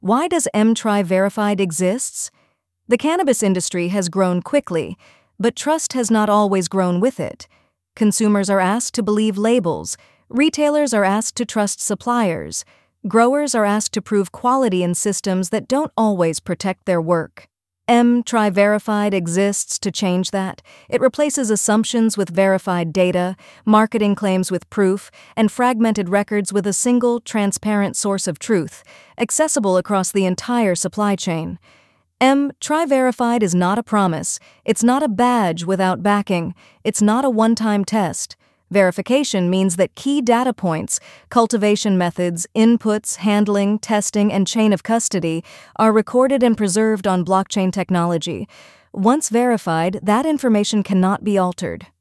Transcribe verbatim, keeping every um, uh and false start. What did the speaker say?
Why does mTri-Verified exists? The cannabis industry has grown quickly, but trust has not always grown with it. Consumers are asked to believe labels, retailers are asked to trust suppliers, growers are asked to prove quality in systems that don't always protect their work. mTri-Verified exists to change that. It replaces assumptions with verified data, marketing claims with proof, and fragmented records with a single, transparent source of truth, accessible across the entire supply chain. mTri-Verified is not a promise. It's not a badge without backing. It's not a one-time test. Verification means that key data points, cultivation methods, inputs, handling, testing, and chain of custody are recorded and preserved on blockchain technology. Once verified, that information cannot be altered.